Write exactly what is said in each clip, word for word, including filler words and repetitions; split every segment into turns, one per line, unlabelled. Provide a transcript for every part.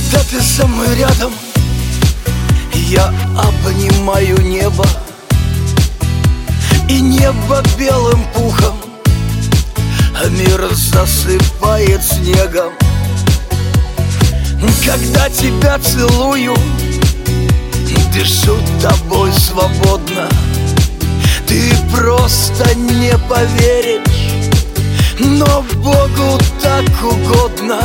Когда ты со мной рядом, я обнимаю небо, и небо белым пухом, а мир засыпает снегом. Когда тебя целую, дышу тобой свободно. Ты просто не поверишь, но Богу так угодно.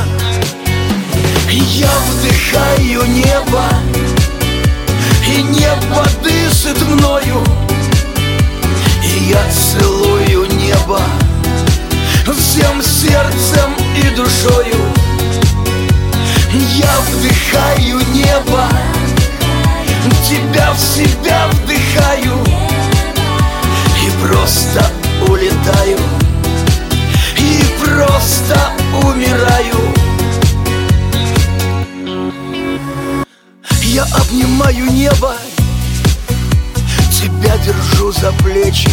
Я вдыхаю небо, и небо дышит мною, и я целую небо всем сердцем и душою. Я вдыхаю небо, тебя в себя вдыхаю, и просто улетаю, и просто умираю. Я обнимаю небо, тебя держу за плечи,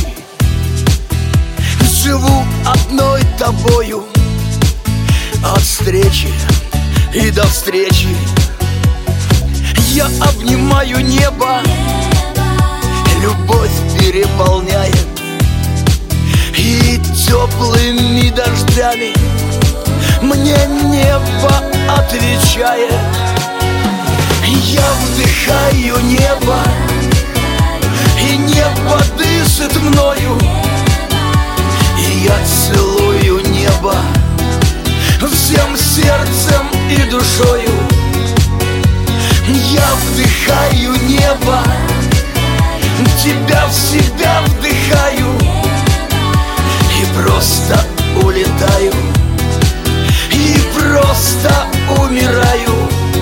живу одной тобою, от встречи и до встречи. Я обнимаю небо, любовь переполняет, и теплыми дождями мне небо отвечает. Я вдыхаю небо, и небо дышит мною, и я целую небо всем сердцем и душою. Я вдыхаю небо, тебя в себя вдыхаю, и просто улетаю, и просто умираю.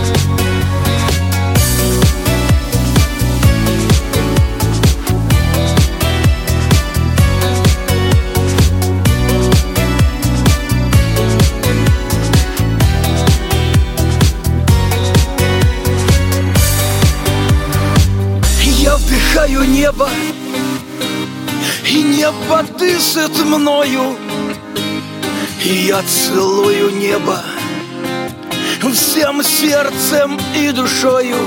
Я вдыхаю небо, и небо дышит мною, и я целую небо всем сердцем и душою.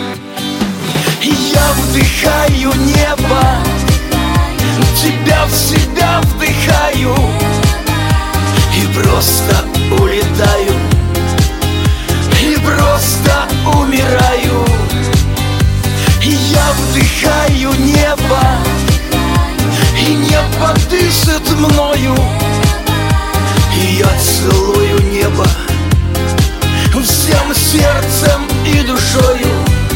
Я вдыхаю небо, тебя в себя вдыхаю, и просто улетаю, и просто умираю. Я вдыхаю небо, и небо дышит мною, и я целую небо всем сердцем и душою.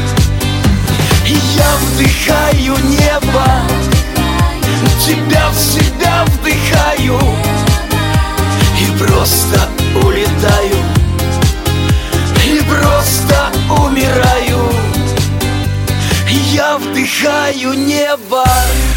Я вдыхаю небо, тебя в себя вдыхаю, и просто улетаю, и просто умираю. Я вдыхаю небо.